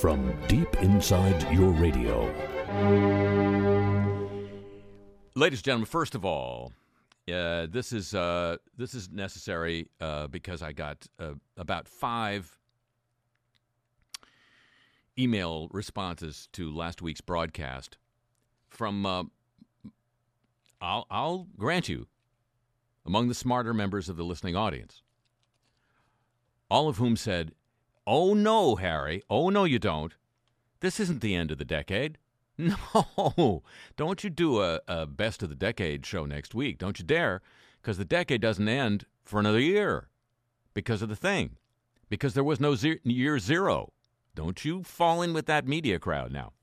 from deep inside your radio. Ladies and gentlemen, first of all, this is necessary because I got about 5 email responses to last week's broadcast from, I'll grant you, among the smarter members of the listening audience, all of whom said, "Oh no, Harry, oh no you don't. This isn't the end of the decade. No, don't you do a best of the decade show next week. Don't you dare, because the decade doesn't end for another year because of the thing, because there was no year zero. Don't you fall in with that media crowd now."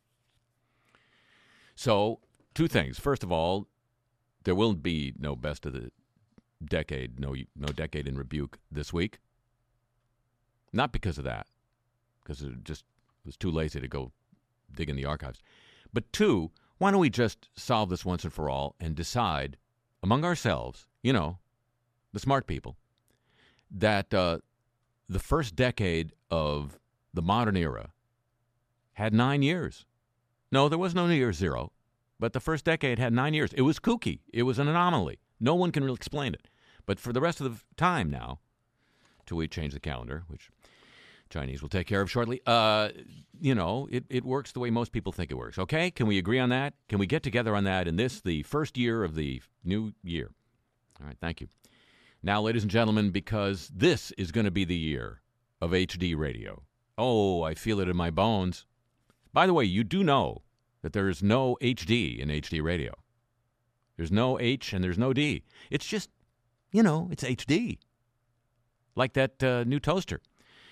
So, 2 things. First of all, there will be no best of the decade, no decade in rebuke this week. Not because of that, because it just was too lazy to go dig in the archives. But 2, why don't we just solve this once and for all and decide among ourselves, the smart people, that the first decade of the modern era had 9 years. No, there was no year zero, but the first decade had 9 years. It was kooky. It was an anomaly. No one can really explain it. But for the rest of the time now, till we change the calendar, which Chinese will take care of shortly, it works the way most people think it works. Okay? Can we agree on that? Can we get together on that in this, the first year of the new year? All right, thank you. Now, ladies and gentlemen, because this is going to be the year of HD radio. Oh, I feel it in my bones. By the way, you do know that there is no HD in HD radio. There's no H and there's no D. It's just, it's HD. Like that new toaster.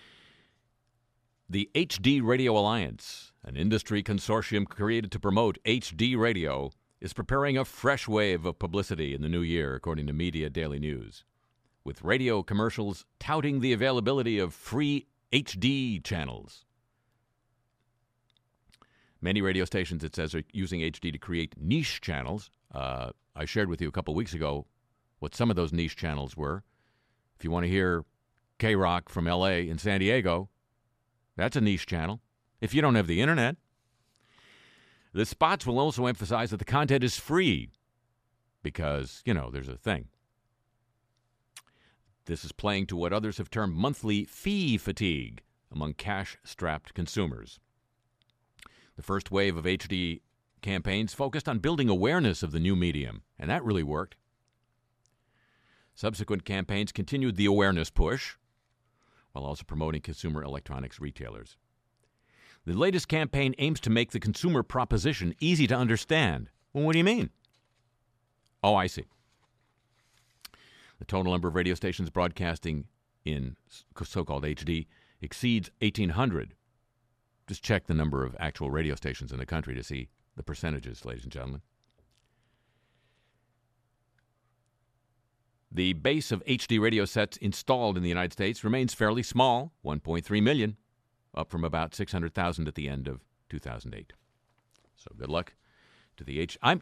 The HD Radio Alliance, an industry consortium created to promote HD radio, is preparing a fresh wave of publicity in the new year, according to Media Daily News, with radio commercials touting the availability of free HD channels. Many radio stations, it says, are using HD to create niche channels. I shared with you a couple weeks ago what some of those niche channels were. If you want to hear K-Rock from L.A. and San Diego, that's a niche channel. If you don't have the internet. The spots will also emphasize that the content is free because, there's a thing. This is playing to what others have termed monthly fee fatigue among cash-strapped consumers. The first wave of HD campaigns focused on building awareness of the new medium, and that really worked. Subsequent campaigns continued the awareness push, while also promoting consumer electronics retailers. The latest campaign aims to make the consumer proposition easy to understand. Well, what do you mean? Oh, I see. The total number of radio stations broadcasting in so-called HD exceeds 1,800. Just check the number of actual radio stations in the country to see the percentages, ladies and gentlemen. The base of HD radio sets installed in the United States remains fairly small, 1.3 million, up from about 600,000 at the end of 2008. So good luck to the I'm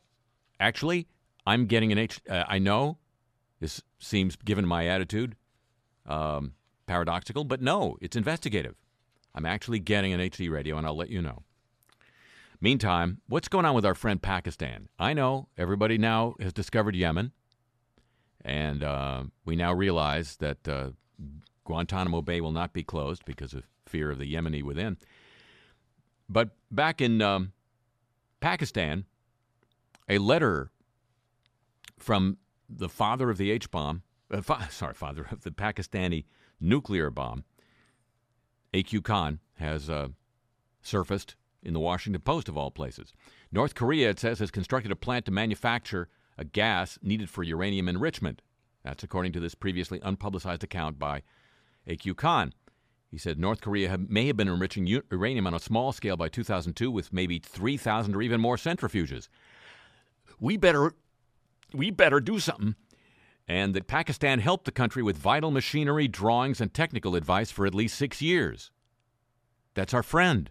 getting an I know this seems, given my attitude, paradoxical, but no, it's investigative. I'm actually getting an HD radio, and I'll let you know. Meantime, what's going on with our friend Pakistan? I know everybody now has discovered Yemen. And we now realize that Guantanamo Bay will not be closed because of fear of the Yemeni within. But back in Pakistan, a letter from the father of the H-bomb, father of the Pakistani nuclear bomb, A.Q. Khan, has surfaced in the Washington Post, of all places. North Korea, it says, has constructed a plant to manufacture a gas needed for uranium enrichment. That's according to this previously unpublicized account by A.Q. Khan. He said North Korea may have been enriching uranium on a small scale by 2002 with maybe 3,000 or even more centrifuges. We better do something. And that Pakistan helped the country with vital machinery, drawings, and technical advice for at least 6 years. That's our friend.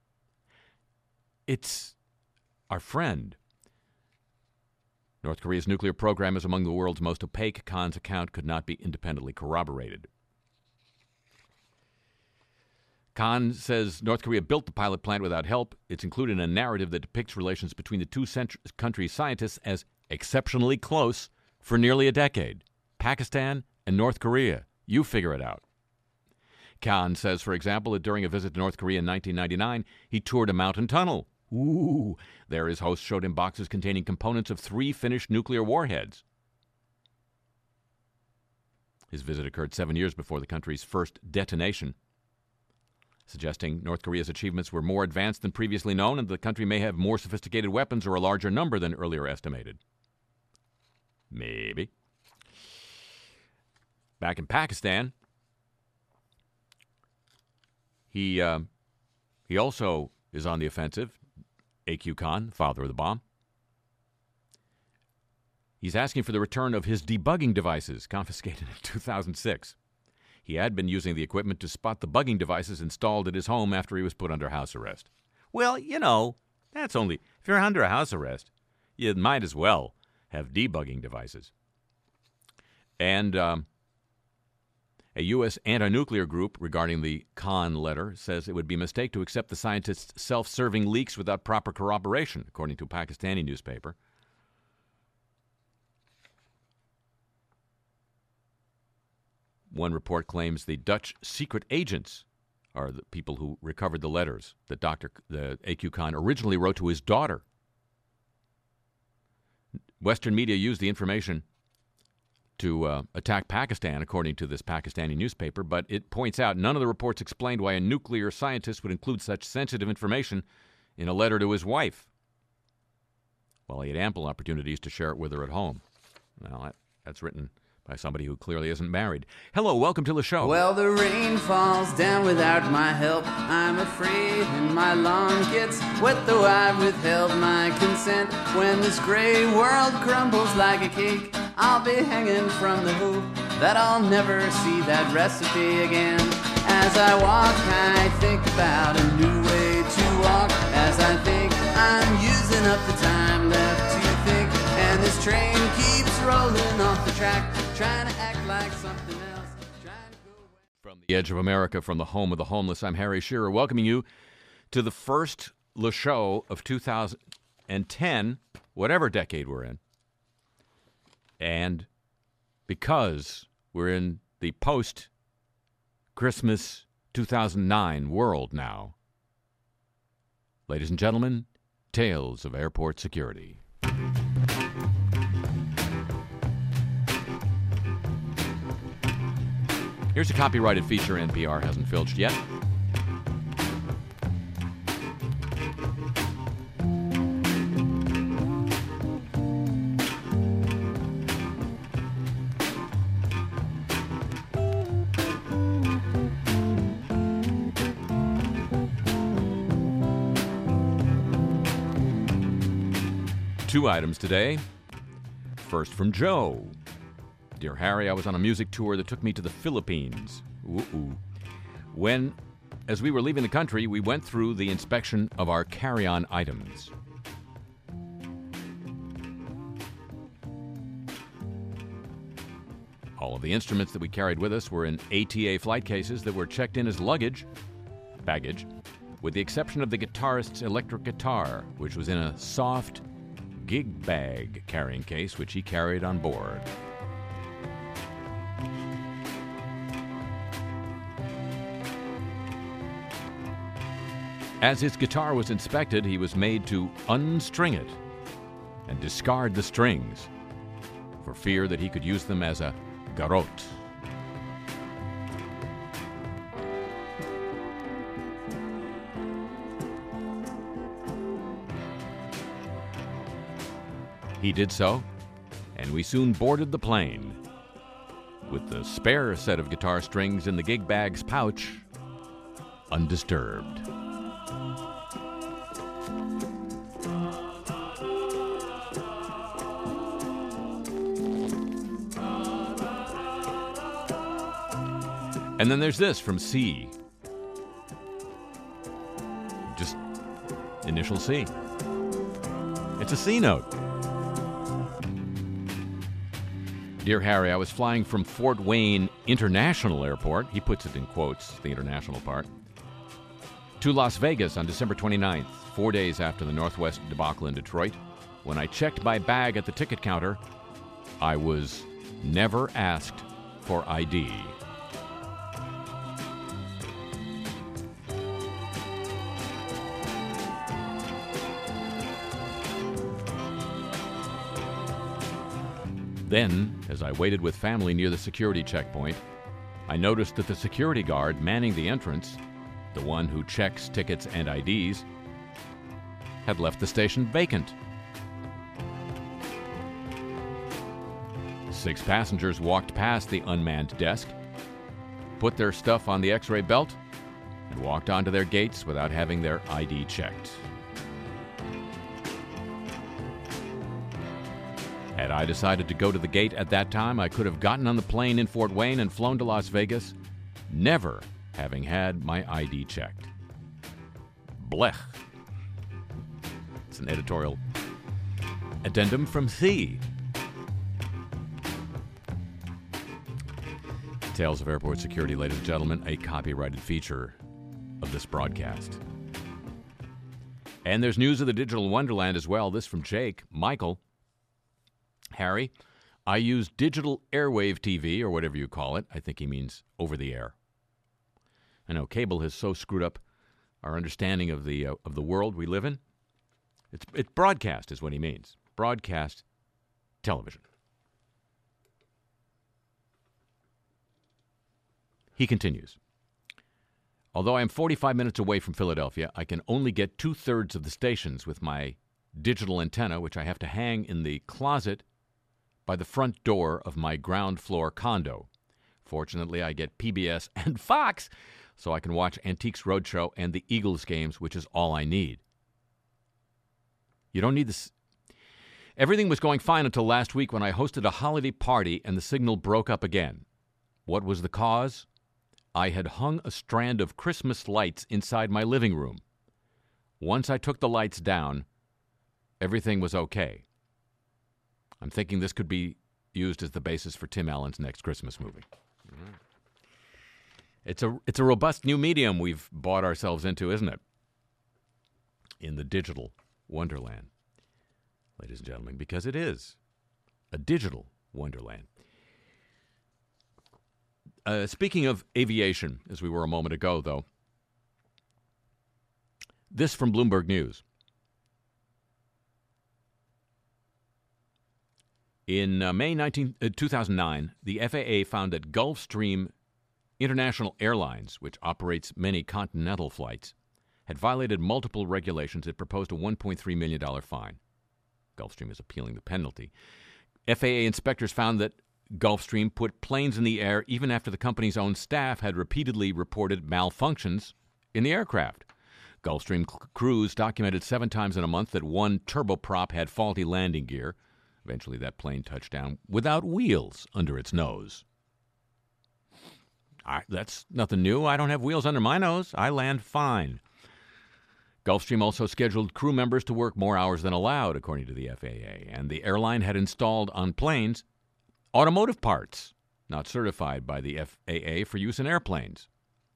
It's our friend. North Korea's nuclear program is among the world's most opaque. Khan's account could not be independently corroborated. Khan says North Korea built the pilot plant without help. It's included in a narrative that depicts relations between the two countries' scientists as exceptionally close for nearly a decade. Pakistan and North Korea. You figure it out. Khan says, for example, that during a visit to North Korea in 1999, he toured a mountain tunnel. Ooh. There his host showed him boxes containing components of 3 finished nuclear warheads. His visit occurred 7 years before the country's first detonation, suggesting North Korea's achievements were more advanced than previously known and the country may have more sophisticated weapons or a larger number than earlier estimated. Maybe. Back in Pakistan, he also is on the offensive. A.Q. Khan, father of the bomb. He's asking for the return of his debugging devices, confiscated in 2006. He had been using the equipment to spot the bugging devices installed at his home after he was put under house arrest. Well, you know, that's only... If you're under a house arrest, you might as well have debugging devices. And a U.S. anti-nuclear group regarding the Khan letter says it would be a mistake to accept the scientist's self-serving leaks without proper corroboration, according to a Pakistani newspaper. One report claims the Dutch secret agents are the people who recovered the letters that the A.Q. Khan originally wrote to his daughter. Western media used the information to attack Pakistan, according to this Pakistani newspaper, but it points out none of the reports explained why a nuclear scientist would include such sensitive information in a letter to his wife, while he had ample opportunities to share it with her at home. Well, that's written by somebody who clearly isn't married. Hello, welcome to the show. Well, the rain falls down without my help. I'm afraid, and my lawn gets wet, though I've withheld my consent. When this gray world crumbles like a cake, I'll be hanging from the hope that I'll never see that recipe again. As I walk, I think about a new way to walk. As I think, I'm using up the time left to think. And this train keeps rolling off the track, trying to act like something else. From the edge of America, from the home of the homeless, I'm Harry Shearer, welcoming you to the first Le Show of 2010, whatever decade we're in. And because we're in the post-Christmas 2009 world now, ladies and gentlemen, Tales of Airport Security. Here's a copyrighted feature NPR hasn't filched yet. Two items today. First from Joe. Dear Harry, I was on a music tour that took me to the Philippines. As we were leaving the country, we went through the inspection of our carry-on items. All of the instruments that we carried with us were in ATA flight cases that were checked in as baggage, with the exception of the guitarist's electric guitar, which was in a soft gig bag carrying case which he carried on board. As his guitar was inspected, he was made to unstring it and discard the strings for fear that he could use them as a garrote. He did so, and we soon boarded the plane with the spare set of guitar strings in the gig bag's pouch, undisturbed. And then there's this from C. Just initial C. It's a C note. Dear Harry, I was flying from Fort Wayne International Airport. He puts it in quotes, the international part. To Las Vegas on December 29th, 4 days after the Northwest debacle in Detroit. When I checked my bag at the ticket counter, I was never asked for ID. Then, as I waited with family near the security checkpoint, I noticed that the security guard manning the entrance, the one who checks tickets and IDs, had left the station vacant. 6 passengers walked past the unmanned desk, put their stuff on the X-ray belt, and walked onto their gates without having their ID checked. Had I decided to go to the gate at that time, I could have gotten on the plane in Fort Wayne and flown to Las Vegas, never having had my ID checked. Blech. It's an editorial addendum from C. Tales of Airport Security, ladies and gentlemen, a copyrighted feature of this broadcast. And there's news of the digital wonderland as well. This from Jake. Michael. Harry, I use digital airwave TV, or whatever you call it. I think he means over the air. I know cable has so screwed up our understanding of the world we live in. It's broadcast is what he means. Broadcast television. He continues. Although I am 45 minutes away from Philadelphia, I can only get 2/3 of the stations with my digital antenna, which I have to hang in the closet by the front door of my ground floor condo. Fortunately, I get PBS and Fox, so I can watch Antiques Roadshow and the Eagles games, which is all I need. You don't need this. Everything was going fine until last week when I hosted a holiday party and the signal broke up again. What was the cause? I had hung a strand of Christmas lights inside my living room. Once I took the lights down, everything was okay. I'm thinking this could be used as the basis for Tim Allen's next Christmas movie. It's a robust new medium we've bought ourselves into, isn't it? In the digital wonderland, ladies and gentlemen, because it is a digital wonderland. Speaking of aviation, as we were a moment ago, though, this from Bloomberg News. In May 2009, the FAA found that Gulfstream International Airlines, which operates many continental flights, had violated multiple regulations. It proposed a $1.3 million fine. Gulfstream is appealing the penalty. FAA inspectors found that Gulfstream put planes in the air even after the company's own staff had repeatedly reported malfunctions in the aircraft. Gulfstream crews documented 7 times in a month that one turboprop had faulty landing gear. Eventually, that plane touched down without wheels under its nose. That's nothing new. I don't have wheels under my nose. I land fine. Gulfstream also scheduled crew members to work more hours than allowed, according to the FAA, and the airline had installed on planes automotive parts not certified by the FAA for use in airplanes.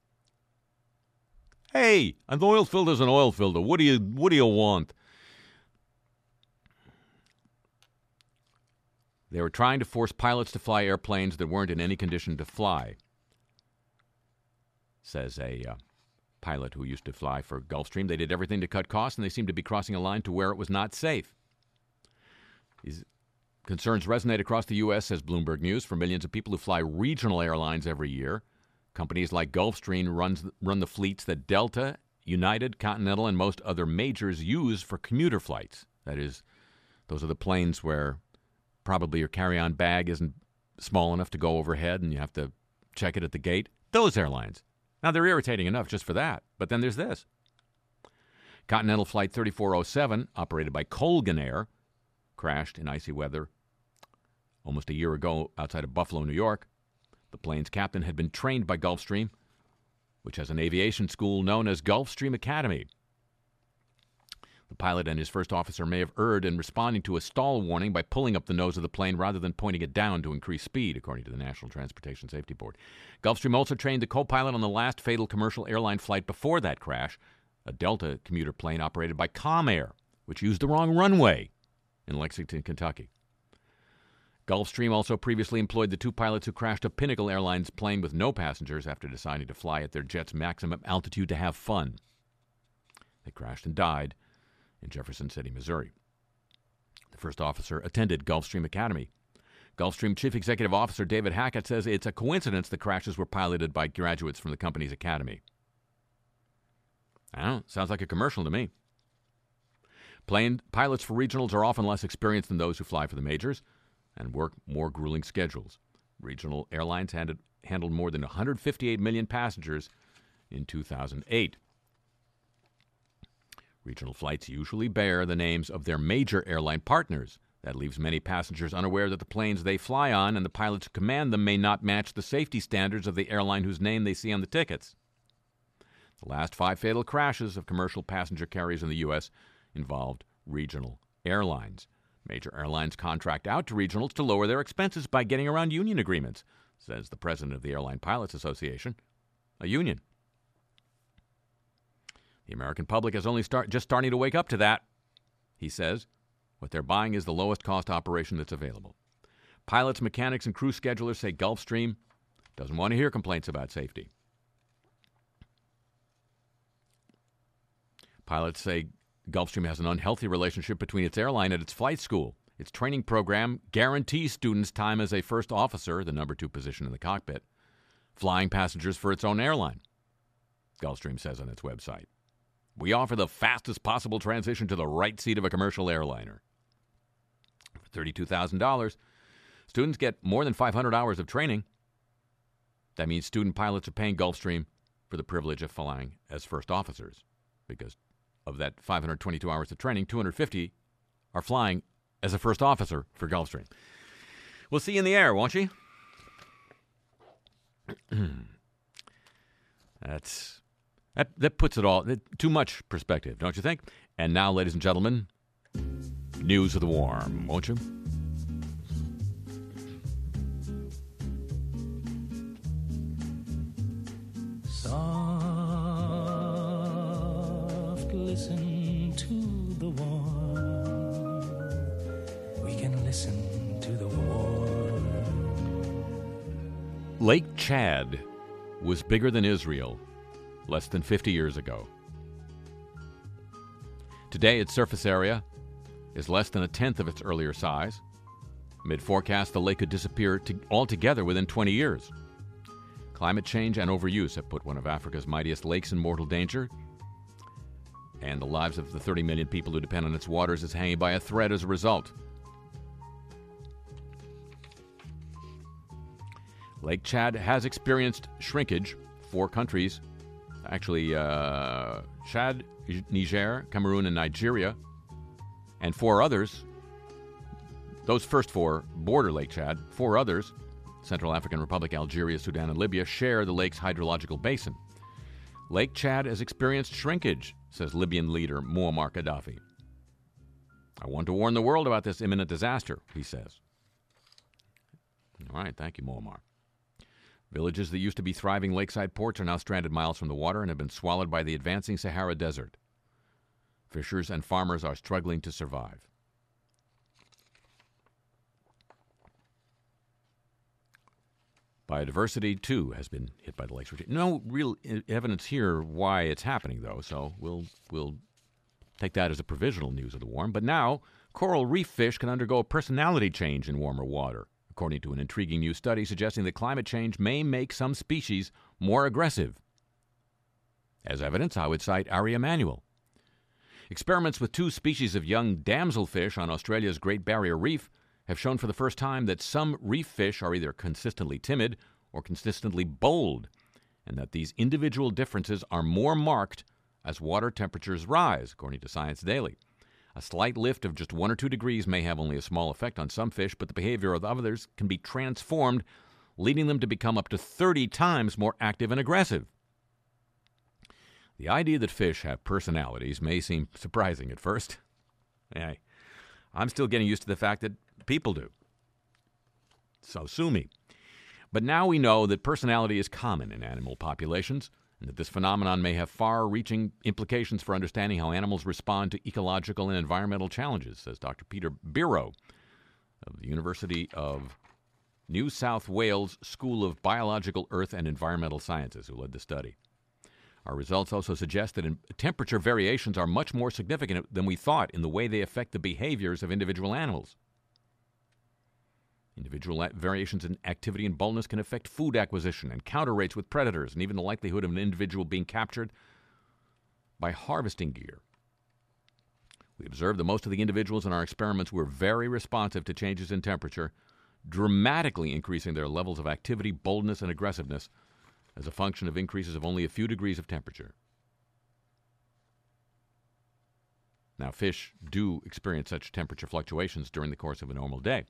Hey, an oil filter's an oil filter. What do you want? They were trying to force pilots to fly airplanes that weren't in any condition to fly, says a pilot who used to fly for Gulfstream. They did everything to cut costs, and they seemed to be crossing a line to where it was not safe. These concerns resonate across the U.S., says Bloomberg News, for millions of people who fly regional airlines every year. Companies like Gulfstream run the fleets that Delta, United, Continental, and most other majors use for commuter flights. That is, those are the planes where probably your carry-on bag isn't small enough to go overhead and you have to check it at the gate. Those airlines. Now, they're irritating enough just for that. But then there's this. Continental Flight 3407, operated by Colgan Air, crashed in icy weather almost a year ago outside of Buffalo, New York. The plane's captain had been trained by Gulfstream, which has an aviation school known as Gulfstream Academy. The pilot and his first officer may have erred in responding to a stall warning by pulling up the nose of the plane rather than pointing it down to increase speed, according to the National Transportation Safety Board. Gulfstream also trained the co-pilot on the last fatal commercial airline flight before that crash, a Delta commuter plane operated by Comair, which used the wrong runway in Lexington, Kentucky. Gulfstream also previously employed the two pilots who crashed a Pinnacle Airlines plane with no passengers after deciding to fly at their jet's maximum altitude to have fun. They crashed and died in Jefferson City, Missouri. The first officer attended Gulfstream Academy. Gulfstream Chief Executive Officer David Hackett says it's a coincidence the crashes were piloted by graduates from the company's academy. I don't know, sounds like a commercial to me. Pilots for regionals are often less experienced than those who fly for the majors and work more grueling schedules. Regional airlines handled more than 158 million passengers in 2008. Regional flights usually bear the names of their major airline partners. That leaves many passengers unaware that the planes they fly on and the pilots who command them may not match the safety standards of the airline whose name they see on the tickets. The last 5 fatal crashes of commercial passenger carriers in the U.S. involved regional airlines. Major airlines contract out to regionals to lower their expenses by getting around union agreements, says the president of the Airline Pilots Association, a union. The American public is only just starting to wake up to that, he says. What they're buying is the lowest cost operation that's available. Pilots, mechanics, and crew schedulers say Gulfstream doesn't want to hear complaints about safety. Pilots say Gulfstream has an unhealthy relationship between its airline and its flight school. Its training program guarantees students time as a first officer, the number 2 position in the cockpit, flying passengers for its own airline, Gulfstream says on its website. We offer the fastest possible transition to the right seat of a commercial airliner. For $32,000, students get more than 500 hours of training. That means student pilots are paying Gulfstream for the privilege of flying as first officers, because of that 522 hours of training, 250 are flying as a first officer for Gulfstream. We'll see you in the air, won't you? That puts it all, too much perspective, don't you think? And now, ladies and gentlemen, news of the warm, won't you? Listen to the warm. We can listen to the warm. Lake Chad was bigger than Israel less than 50 years ago. Today, its surface area is less than 1/10 of its earlier size. Mid-forecast, the lake could disappear altogether within 20 years. Climate change and overuse have put one of Africa's mightiest lakes in mortal danger, and the lives of the 30 million people who depend on its waters is hanging by a thread as a result. Lake Chad has experienced shrinkage. 4 countries, actually Chad, Niger, Cameroon, and Nigeria, and 4 others, those first 4 border Lake Chad. 4 others, Central African Republic, Algeria, Sudan, and Libya, share the lake's hydrological basin. Lake Chad has experienced shrinkage, says Libyan leader Muammar Gaddafi. I want to warn the world about this imminent disaster, he says. All right, thank you, Muammar. Villages that used to be thriving lakeside ports are now stranded miles from the water and have been swallowed by the advancing Sahara Desert. Fishers and farmers are struggling to survive. Biodiversity, too, has been hit by the lake's retreat. No real evidence here why it's happening, though, so we'll take that as a provisional news of the warm. But now, coral reef fish can undergo a personality change in warmer water, according to an intriguing new study suggesting that climate change may make some species more aggressive. As evidence, I would cite Ari Emanuel. Experiments with 2 species of young damselfish on Australia's Great Barrier Reef have shown for the first time that some reef fish are either consistently timid or consistently bold, and that these individual differences are more marked as water temperatures rise, according to Science Daily. A slight lift of just 1 or 2 degrees may have only a small effect on some fish, but the behavior of others can be transformed, leading them to become up to 30 times more active and aggressive. The idea that fish have personalities may seem surprising at first. Hey, I'm still getting used to the fact that people do. So sue me. But now we know that personality is common in animal populations, and that this phenomenon may have far-reaching implications for understanding how animals respond to ecological and environmental challenges, says Dr. Peter Biro of the University of New South Wales School of Biological, Earth and Environmental Sciences, who led the study. Our results also suggest that temperature variations are much more significant than we thought in the way they affect the behaviors of individual animals. Individual variations in activity and boldness can affect food acquisition and counter rates with predators, and even the likelihood of an individual being captured by harvesting gear. We observed that most of the individuals in our experiments were very responsive to changes in temperature, dramatically increasing their levels of activity, boldness, and aggressiveness as a function of increases of only a few degrees of temperature. Now, fish do experience such temperature fluctuations during the course of a normal day.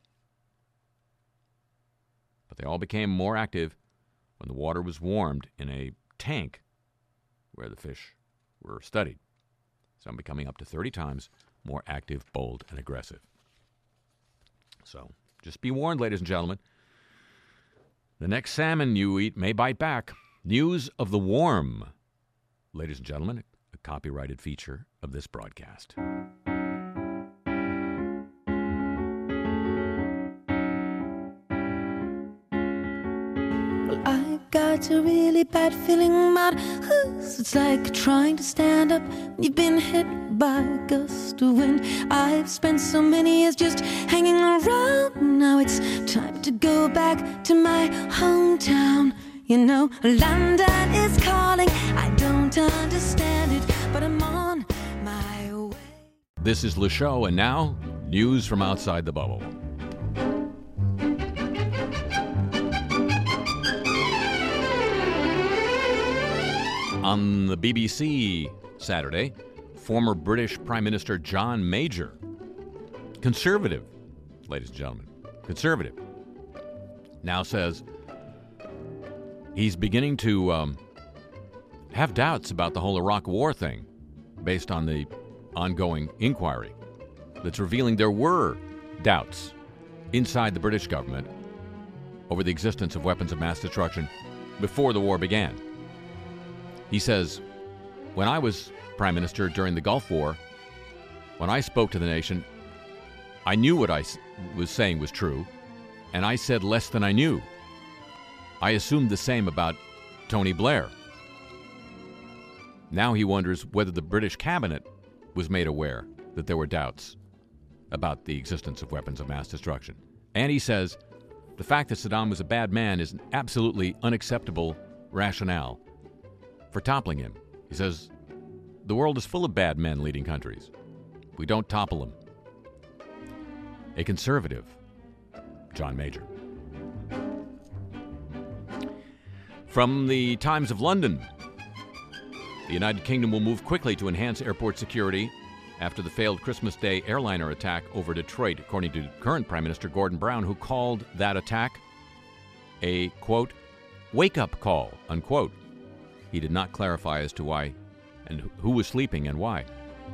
But they all became more active when the water was warmed in a tank where the fish were studied. Some becoming up to 30 times more active, bold, and aggressive. So, just be warned, ladies and gentlemen. The next salmon you eat may bite back. News of the warm. Ladies and gentlemen, a copyrighted feature of this broadcast. Got a really bad feeling about us. It's like trying to stand up when you've been hit by a gust of wind. I've spent so many years just hanging around. Now it's time to go back to my hometown. You know, London is calling. I don't understand it, but I'm on my way. This is Le Show, and now, news from outside the bubble. On the BBC Saturday, former British Prime Minister John Major, conservative, ladies and gentlemen, conservative, now says he's beginning to have doubts about the whole Iraq war thing based on the ongoing inquiry that's revealing there were doubts inside the British government over the existence of weapons of mass destruction before the war began. He says, when I was Prime Minister during the Gulf War, when I spoke to the nation, I knew what I was saying was true, and I said less than I knew. I assumed the same about Tony Blair. Now he wonders whether the British cabinet was made aware that there were doubts about the existence of weapons of mass destruction. And he says, the fact that Saddam was a bad man is an absolutely unacceptable rationale for toppling him. He says, the world is full of bad men leading countries. We don't topple them. A conservative, John Major. From the Times of London, the United Kingdom will move quickly to enhance airport security after the failed Christmas Day airliner attack over Detroit, according to current Prime Minister Gordon Brown, who called that attack a, quote, wake-up call, unquote. He did not clarify as to why and who was sleeping and why.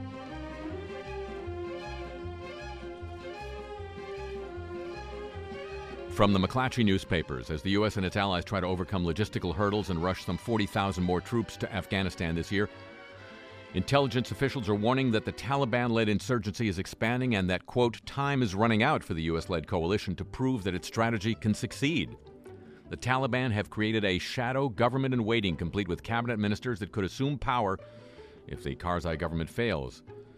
From the McClatchy newspapers, as the U.S. and its allies try to overcome logistical hurdles and rush some 40,000 more troops to Afghanistan this year, intelligence officials are warning that the Taliban-led insurgency is expanding and that, quote, time is running out for the U.S.-led coalition to prove that its strategy can succeed. The Taliban have created a shadow government in waiting, complete with cabinet ministers that could assume power if the Karzai government fails,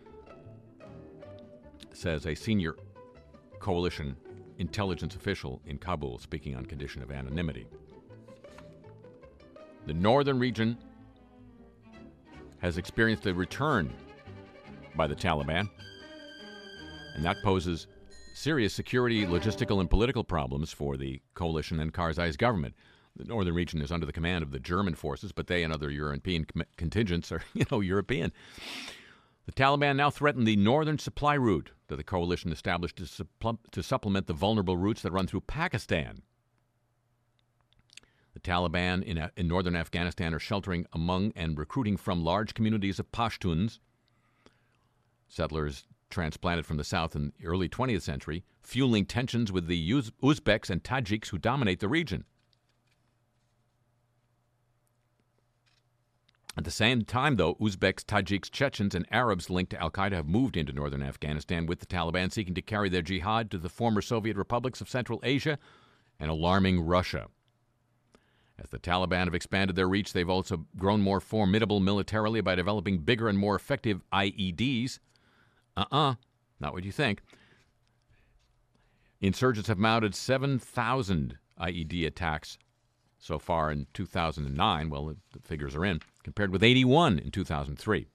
says a senior coalition intelligence official in Kabul, speaking on condition of anonymity. The northern region has experienced a return by the Taliban, and that poses serious security, logistical, and political problems for the coalition and Karzai's government. The northern region is under the command of the German forces, but they and other European contingents are, European. The Taliban now threaten the northern supply route that the coalition established to supplement the vulnerable routes that run through Pakistan. The Taliban in northern Afghanistan are sheltering among and recruiting from large communities of Pashtuns, settlers transplanted from the south in the early 20th century, fueling tensions with the Uzbeks and Tajiks who dominate the region. At the same time, though, Uzbeks, Tajiks, Chechens, and Arabs linked to al-Qaeda have moved into northern Afghanistan with the Taliban seeking to carry their jihad to the former Soviet republics of Central Asia and alarming Russia. As the Taliban have expanded their reach, they've also grown more formidable militarily by developing bigger and more effective IEDs. Not what you think. Insurgents have mounted 7,000 IED attacks so far in 2009. Well, the figures are in, compared with 81 in 2003.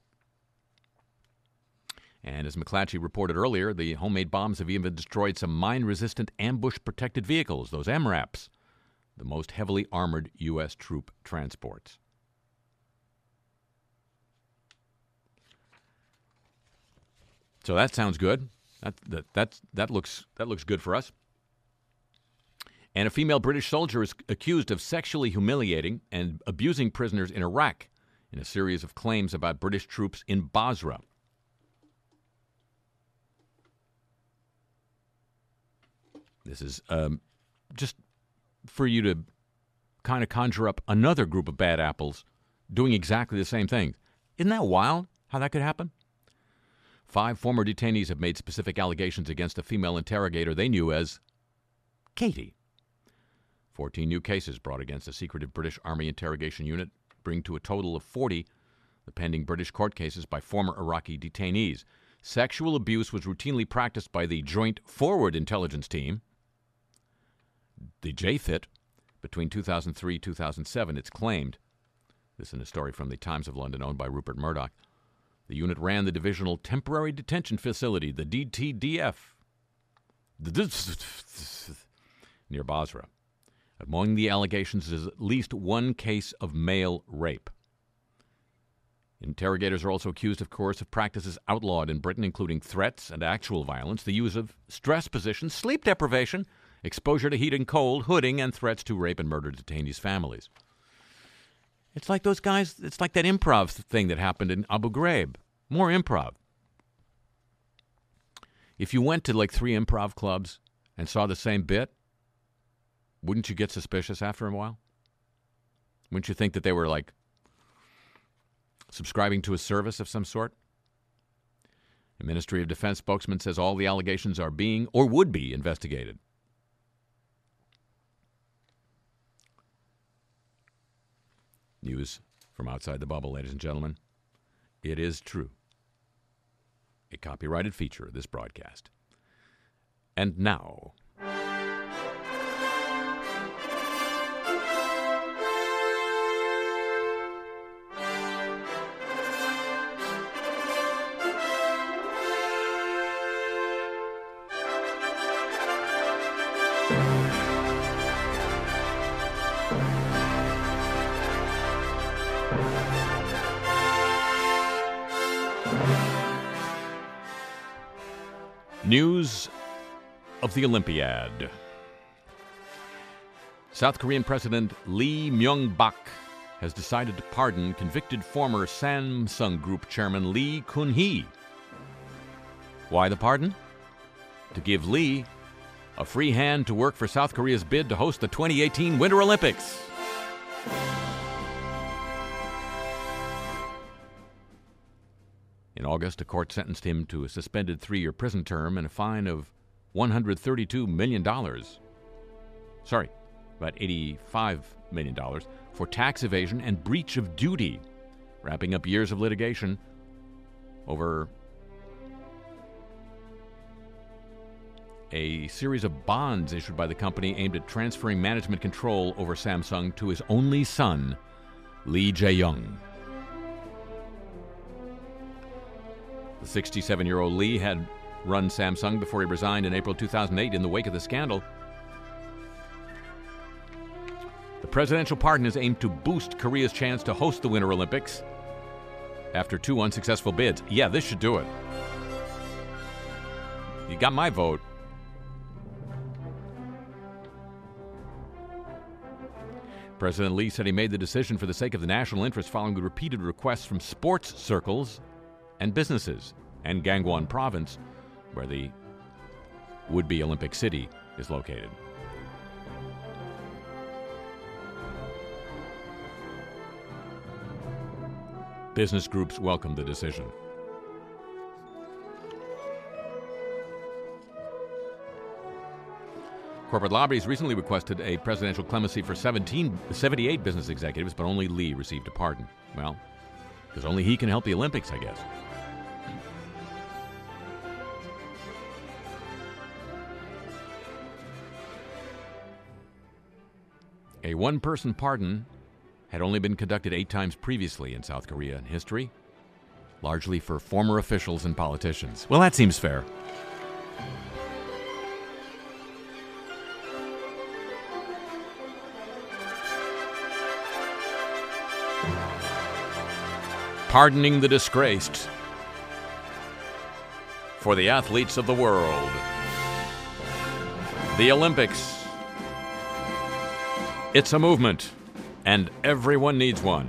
And as McClatchy reported earlier, the homemade bombs have even destroyed some mine-resistant ambush-protected vehicles, those MRAPs, the most heavily armored U.S. troop transports. So that sounds good. That looks good for us. And a female British soldier is accused of sexually humiliating and abusing prisoners in Iraq in a series of claims about British troops in Basra. This is just for you to kind of conjure up another group of bad apples doing exactly the same thing. Isn't that wild how that could happen? 5 former detainees have made specific allegations against a female interrogator they knew as Katie. 14 new cases brought against a secretive British Army interrogation unit bring to a total of 40 the pending British court cases by former Iraqi detainees. Sexual abuse was routinely practiced by the Joint Forward Intelligence Team, the JFIT, between 2003-2007, it's claimed. This in a story from the Times of London owned by Rupert Murdoch. The unit ran the Divisional Temporary Detention Facility, the DTDF, near Basra. Among the allegations is at least one case of male rape. Interrogators are also accused of coercive practices outlawed in Britain, including threats and actual violence, the use of stress positions, sleep deprivation, exposure to heat and cold, hooding, and threats to rape and murder detainees' families. It's like those guys, it's like that improv thing that happened in Abu Ghraib. More improv. If you went to like 3 improv clubs and saw the same bit, wouldn't you get suspicious after a while? Wouldn't you think that they were like subscribing to a service of some sort? The Ministry of Defense spokesman says all the allegations are being or would be investigated. News from outside the bubble, ladies and gentlemen. It is true. A copyrighted feature of this broadcast. And now, news of the Olympiad. South Korean President Lee Myung-bak has decided to pardon convicted former Samsung Group chairman Lee Kun-hee. Why the pardon? To give Lee a free hand to work for South Korea's bid to host the 2018 Winter Olympics. In August, a court sentenced him to a suspended 3-year prison term and a fine of $132 million. Sorry, about $85 million for tax evasion and breach of duty, wrapping up years of litigation over a series of bonds issued by the company aimed at transferring management control over Samsung to his only son, Lee Jae-young. The 67-year-old Lee had run Samsung before he resigned in April 2008 in the wake of the scandal. The presidential pardon is aimed to boost Korea's chance to host the Winter Olympics after 2 unsuccessful bids. Yeah, this should do it. You got my vote. President Lee said he made the decision for the sake of the national interest following the repeated requests from sports circles and businesses, and Gangwon Province, where the would-be Olympic city is located. Business groups welcome the decision. Corporate lobbies recently requested a presidential clemency for 78 business executives, but only Lee received a pardon. Well, because only he can help the Olympics, I guess. A one-person pardon had only been conducted 8 times previously in South Korea in history, largely for former officials and politicians. Well, that seems fair. Pardoning the disgraced for the athletes of the world. The Olympics. It's a movement, and everyone needs one.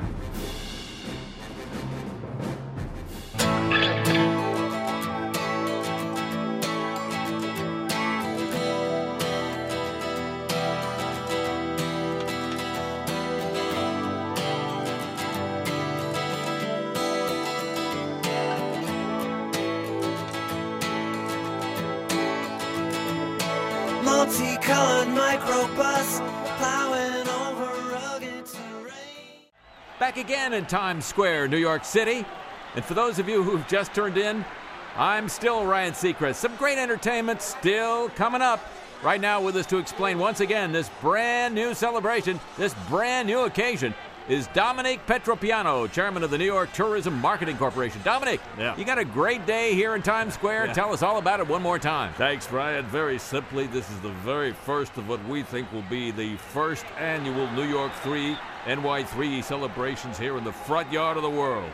Multicolored microbus plowing over rugged terrain. Back again in Times Square, New York City. And for those of you who've just turned in, I'm still Ryan Seacrest. Some great entertainment still coming up. Right now with us to explain once again this brand new celebration, this brand new occasion, is Dominic Petropiano, chairman of the New York Tourism Marketing Corporation. Dominic, you got a great day here in Times Square. Yeah. Tell us all about it one more time. Thanks, Brian. Very simply, this is the very first of what we think will be the first annual New York 3 NY3 celebrations here in the front yard of the world.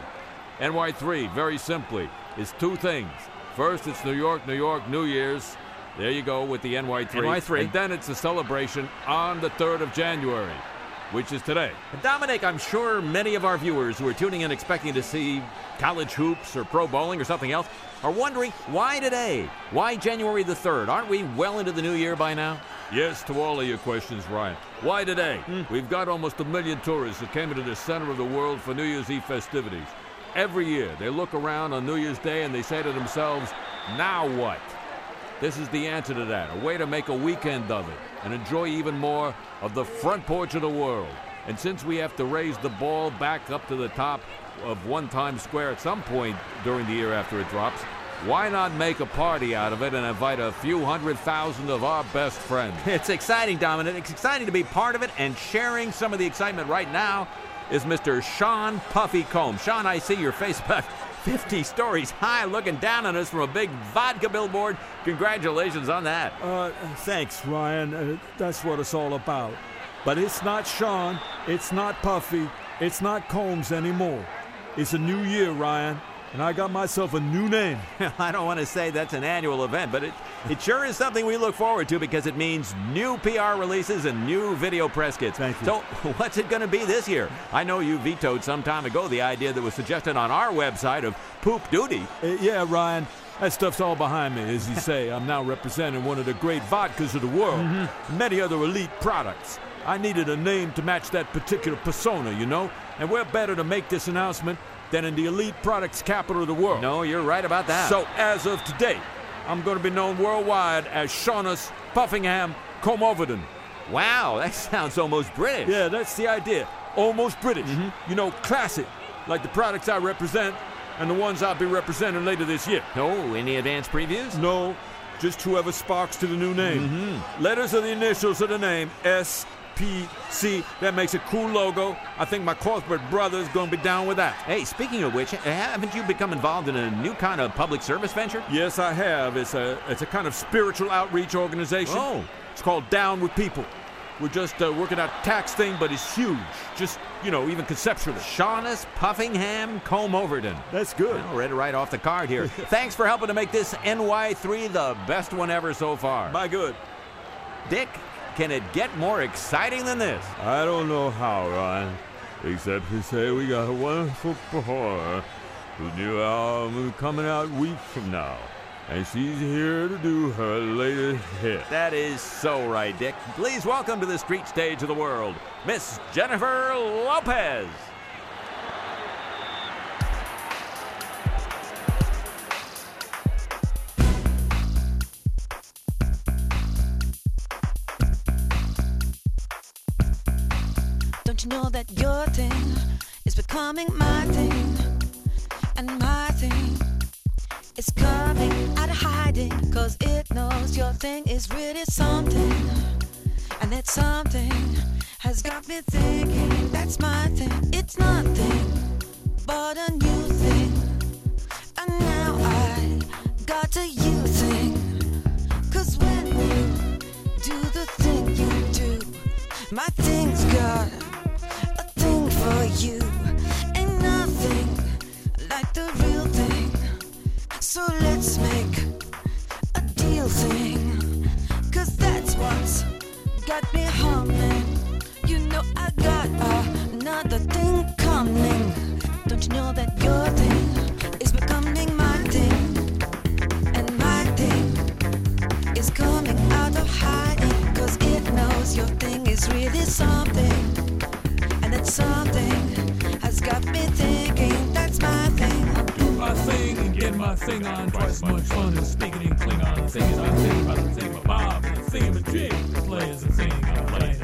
NY3, very simply, is 2 things. First, it's New York, New Year's. There you go with the NY3. NY3. And then it's a celebration on the 3rd of January. Which is today. Dominic, I'm sure many of our viewers who are tuning in expecting to see college hoops or pro bowling or something else are wondering, why today? Why January the 3rd? Aren't we well into the new year by now? Yes to all of your questions, Ryan. Why today? We've got almost 1 million tourists that came into the center of the world for New Year's Eve festivities. Every year, they look around on New Year's Day and they say to themselves, now what? This is the answer to that, a way to make a weekend of it and enjoy even more of the front porch of the world. And since we have to raise the ball back up to the top of One Times Square at some point during the year after it drops, why not make a party out of it and invite a few 100,000 of our best friends? It's exciting, Dominic. It's exciting to be part of it, and sharing some of the excitement right now is Mr. Sean Puffy Combs. Sean, I see your face about 50 stories high looking down on us from a big vodka billboard. Congratulations on that. Thanks, Ryan. That's what it's all about. But it's not Sean, it's not Puffy, it's not Combs anymore. It's a new year, Ryan, and I got myself a new name. I don't want to say that's an annual event, but it sure is something we look forward to because it means new PR releases and new video press kits. Thank you. So what's it going to be this year? I know you vetoed some time ago the idea that was suggested on our website of Poop Duty. Yeah, Ryan, that stuff's all behind me, as you say. I'm now representing one of the great vodkas of the world, many other elite products. I needed a name to match that particular persona, you know? And we're better to make this announcement than in the elite products capital of the world. No, you're right about that. So as of today, I'm going to be known worldwide as Shaunus Puffingham Combe-Overton. Wow, that sounds almost British. Yeah, that's the idea. Almost British. You know, classic, like the products I represent and the ones I'll be representing later this year. No, any advance previews? No, just whoever sparks to the new name. Letters are the initials of the name, SPC. That makes a cool logo. I think my corporate brother is going to be down with that. Hey, speaking of which, haven't you become involved in a new kind of public service venture? Yes, I have. It's a kind of spiritual outreach organization. Oh. It's called Down with People. We're just working out a tax thing, but it's huge. Just, you know, even conceptually. Shaunus Puffingham Combe-Overton. That's good. Well, read it right off the card here. Thanks for helping to make this NY3 the best one ever so far. My good. Dick, can it get more exciting than this? I don't know how, Ryan, except to say we got a wonderful performer whose new album is coming out a week from now. And she's here to do her latest hit. That is so right, Dick. Please welcome to the street stage of the world, Miss Jennifer Lopez. your thing is becoming my thing, and my thing is coming out of hiding, 'cause it knows your thing is really something, and that something has got me thinking. That's my thing. It's nothing but a new thing, and now I got a you thing, 'cause when you do the thing you do, my thing's got a thing for you. Ain't nothing like the real thing, so let's make a deal thing, 'cause that's what's got me humming. You know I got another thing coming. Don't you know that your thing is becoming my thing, and my thing is coming out of hiding, 'cause it knows your thing is really something, and that something has got me thinking. That's my thing. Do my thing and get my thing on. Twice as much fun as speaking in Klingon. The thing is my thing, about the thing of Bob, and the thing of a jig. The play is the thing I'm playing.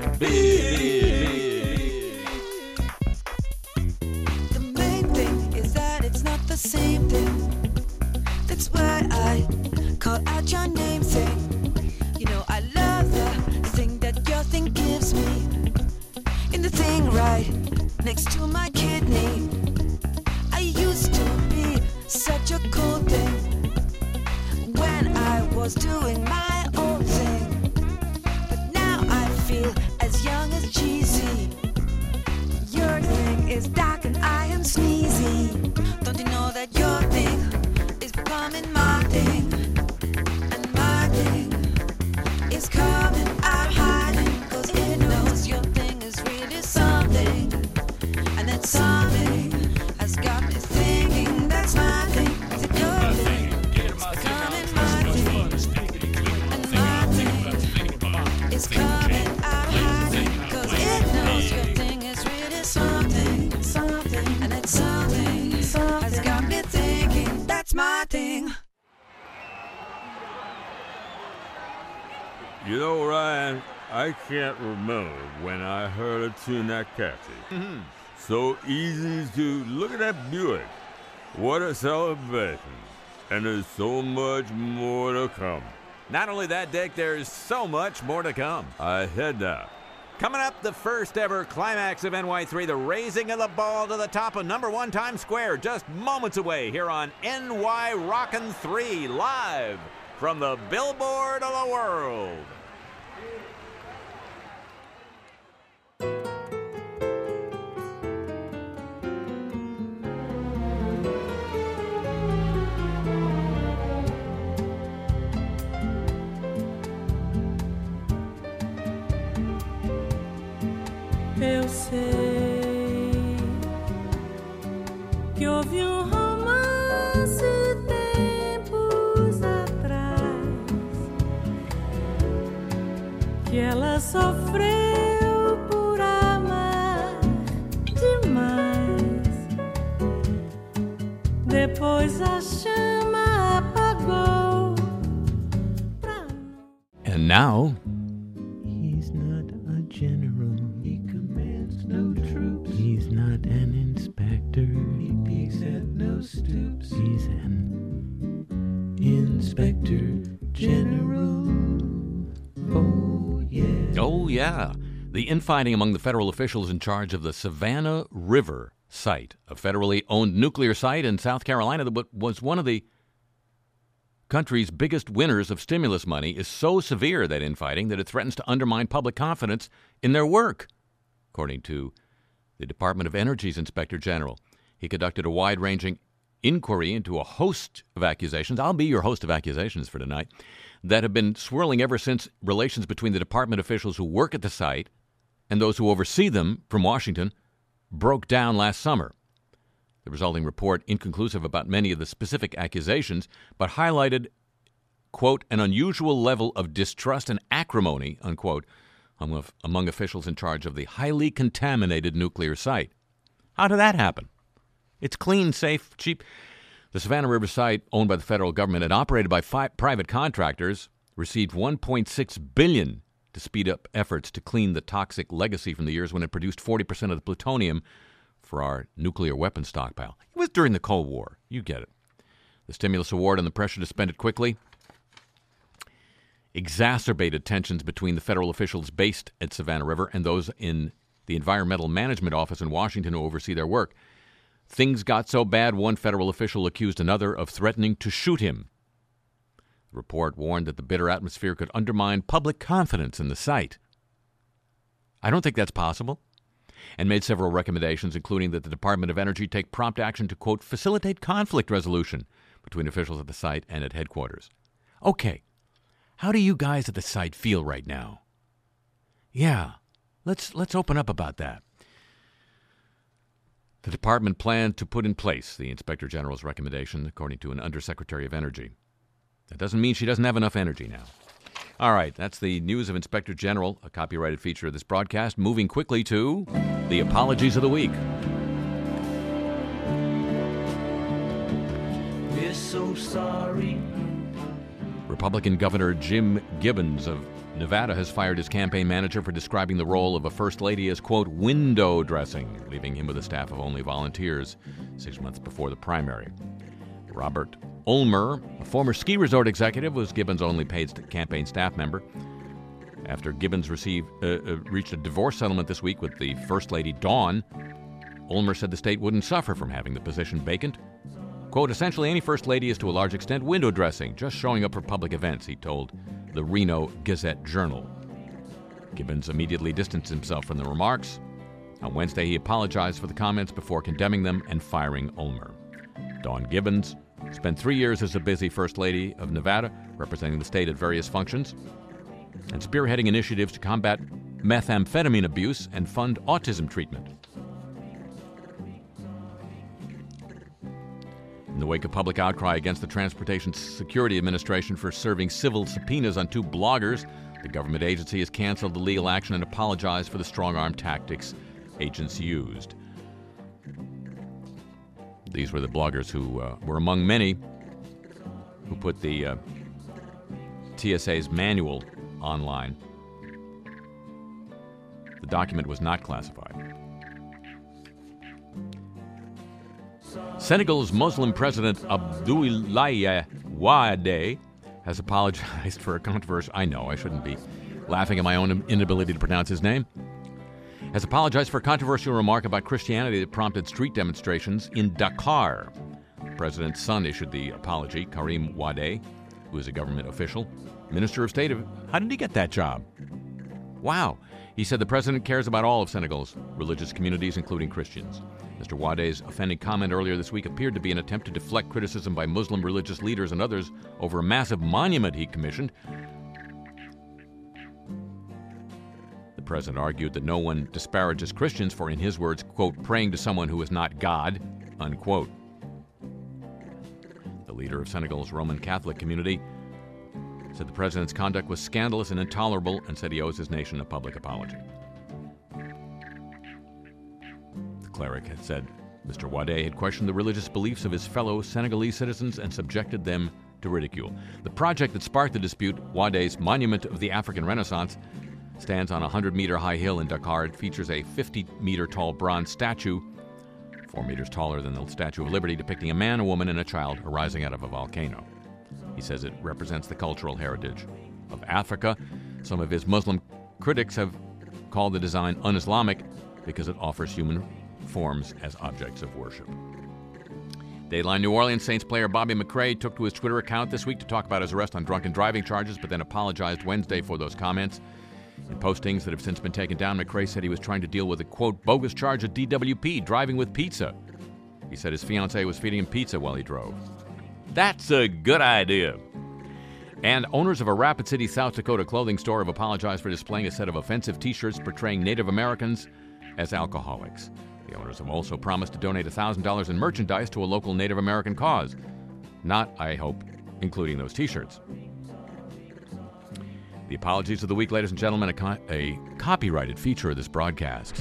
The main thing is that it's not the same thing. That's why I call out your name thing. You know I love the thing that your thing gives me. In the thing right next to my kidney. I used to be such a cool thing when I was doing my own thing, but now I feel as young as cheesy. Your thing is dark and I am sneezy. Don't you know that your thing is becoming my thing, and my thing is coming out hiding, 'cause it knows your thing is really something, and that something has got me thinking. That's my thing. Your thing is becoming my thing, and my thing is coming out hiding, 'cause it knows your thing is really something, something, and that something has got me thinking. That's my thing. You know, Ryan, I can't remember when I heard a tune that catchy. So easy to look at that Buick. What a celebration. And there's so much more to come. Not only that, Dick, there's so much more to come. I heard that. Coming up, the first ever climax of NY3, the raising of the ball to the top of #1 Times Square, just moments away here on NY Rockin' 3, live from the billboard of the world. Eu sei que houve romance tempos atrás, que ela sofreu por amar demais. Depois a chama apagou. And now, he's not a general. He commands no troops. He's not an inspector. He peeks at no stoops. He's an inspector general. Oh, yeah. oh yeah, the infighting among the federal officials in charge of the Savannah River site, a federally owned nuclear site in South Carolina that was one of the country's biggest winners of stimulus money, is so severe, that infighting, that it threatens to undermine public confidence in their work, according to the Department of Energy's Inspector General. He conducted a wide-ranging inquiry into a host of accusations. I'll be your host of accusations for tonight, that have been swirling ever since relations between the department officials who work at the site and those who oversee them from Washington broke down last summer. The resulting report, inconclusive about many of the specific accusations, but highlighted, quote, an unusual level of distrust and acrimony, unquote, among officials in charge of the highly contaminated nuclear site. How did that happen? It's clean, safe, cheap. The Savannah River site, owned by the federal government and operated by private contractors, received $1.6 billion to speed up efforts to clean the toxic legacy from the years when it produced 40% of the plutonium for our nuclear weapons stockpile. It was during the Cold War. You get it. The stimulus award and the pressure to spend it quickly exacerbated tensions between the federal officials based at Savannah River and those in the Environmental Management Office in Washington who oversee their work. Things got so bad, one federal official accused another of threatening to shoot him. The report warned that the bitter atmosphere could undermine public confidence in the site. I don't think that's possible, and made several recommendations, including that the Department of Energy take prompt action to, quote, facilitate conflict resolution between officials at the site and at headquarters. Okay, how do you guys at the site feel right now? Yeah, let's open up about that. The department planned to put in place the Inspector General's recommendation, according to an Undersecretary of Energy. That doesn't mean she doesn't have enough energy now. All right, that's the news of Inspector General, a copyrighted feature of this broadcast. Moving quickly to the apologies of the week. We're so sorry. Republican Governor Jim Gibbons of Nevada has fired his campaign manager for describing the role of a first lady as, quote, window dressing, leaving him with a staff of only volunteers 6 months before the primary. Robert Ulmer, a former ski resort executive, was Gibbons' only paid campaign staff member. After Gibbons reached a divorce settlement this week with the First Lady Dawn, Ulmer said the state wouldn't suffer from having the position vacant. Quote, essentially any First Lady is to a large extent window dressing, just showing up for public events, he told the Reno Gazette-Journal. Gibbons immediately distanced himself from the remarks. On Wednesday, he apologized for the comments before condemning them and firing Ulmer. Dawn Gibbons spent 3 years as a busy First Lady of Nevada, representing the state at various functions, and spearheading initiatives to combat methamphetamine abuse and fund autism treatment. In the wake of public outcry against the Transportation Security Administration for serving civil subpoenas on 2 bloggers, the government agency has canceled the legal action and apologized for the strong-arm tactics agents used. These were the bloggers who were among many who put the TSA's manual online. The document was not classified. Senegal's Muslim President Abdoulaye Wade has apologized for a controversy. I know, I shouldn't be laughing at my own inability to pronounce his name. Has apologized for a controversial remark about Christianity that prompted street demonstrations in Dakar. The president's son issued the apology, Karim Wade, who is a government official, Minister of State of... How did he get that job? Wow. He said the president cares about all of Senegal's religious communities, including Christians. Mr. Wade's offending comment earlier this week appeared to be an attempt to deflect criticism by Muslim religious leaders and others over a massive monument he commissioned. The president argued that no one disparages Christians for, in his words, quote, praying to someone who is not God, unquote. The leader of Senegal's Roman Catholic community said the president's conduct was scandalous and intolerable and said he owes his nation a public apology. The cleric had said Mr. Wade had questioned the religious beliefs of his fellow Senegalese citizens and subjected them to ridicule. The project that sparked the dispute, Wade's Monument of the African Renaissance, stands on a 100-meter high hill in Dakar. It features a 50-meter tall bronze statue, 4 meters taller than the Statue of Liberty, depicting a man, a woman, and a child arising out of a volcano. He says it represents the cultural heritage of Africa. Some of his Muslim critics have called the design un-Islamic because it offers human forms as objects of worship. Dateline New Orleans Saints player Bobby McCray took to his Twitter account this week to talk about his arrest on drunken driving charges, but then apologized Wednesday for those comments. In postings that have since been taken down, McCray said he was trying to deal with a, quote, bogus charge of DWP, driving with pizza. He said his fiancée was feeding him pizza while he drove. That's a good idea. And owners of a Rapid City, South Dakota clothing store have apologized for displaying a set of offensive T-shirts portraying Native Americans as alcoholics. The owners have also promised to donate $1,000 in merchandise to a local Native American cause. Not, I hope, including those T-shirts. The apologies of the week, ladies and gentlemen, a copyrighted feature of this broadcast.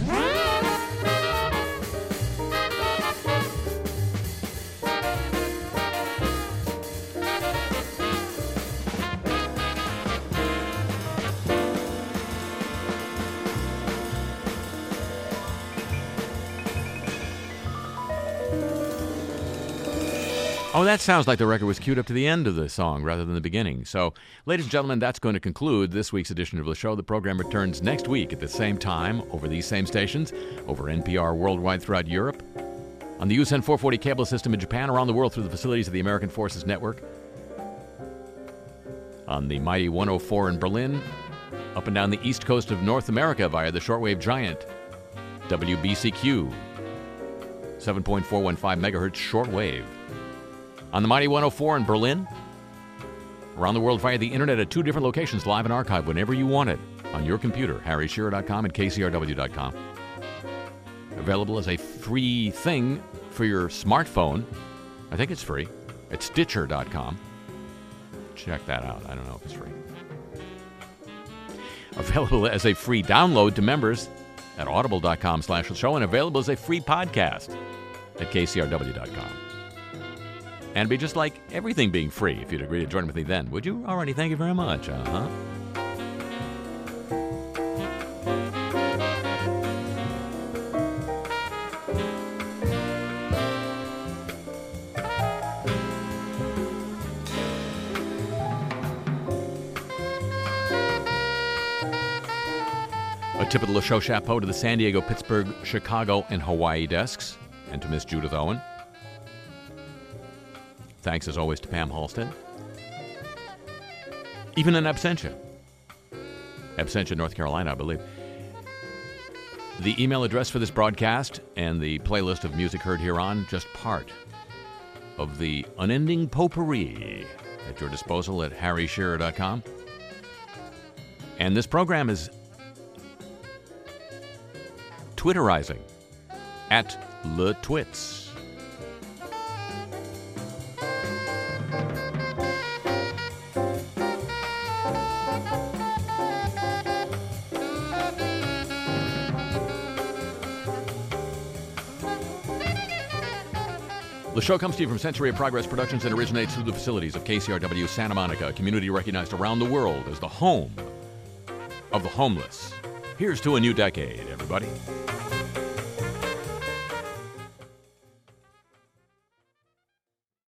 Oh, that sounds like the record was queued up to the end of the song rather than the beginning. So, ladies and gentlemen, that's going to conclude this week's edition of the show. The program returns next week at the same time over these same stations, over NPR worldwide throughout Europe, on the USEN 440 cable system in Japan, around the world through the facilities of the American Forces Network, on the mighty 104 in Berlin, up and down the east coast of North America via the shortwave giant WBCQ, 7.415 megahertz shortwave. On the mighty 104 in Berlin, around the world via the internet at 2 different locations, live and archived whenever you want it, on your computer, harryshearer.com and kcrw.com. Available as a free thing for your smartphone. I think it's free. At Stitcher.com. Check that out. I don't know if it's free. Available as a free download to members at audible.com/show, and available as a free podcast at kcrw.com. And be just like everything being free if you'd agree to join with me then. Would you? Alrighty, thank you very much. A tip of the LeShow chapeau to the San Diego, Pittsburgh, Chicago, and Hawaii desks, and to Miss Judith Owen. Thanks, as always, to Pam Halstead. Even in Absentia, North Carolina, I believe. The email address for this broadcast and the playlist of music heard here on, just part of the unending potpourri at your disposal at harryshearer.com. And this program is Twitterizing at Le Twits. The show comes to you from Century of Progress Productions and originates through the facilities of KCRW Santa Monica, a community recognized around the world as the home of the homeless. Here's to a new decade, everybody.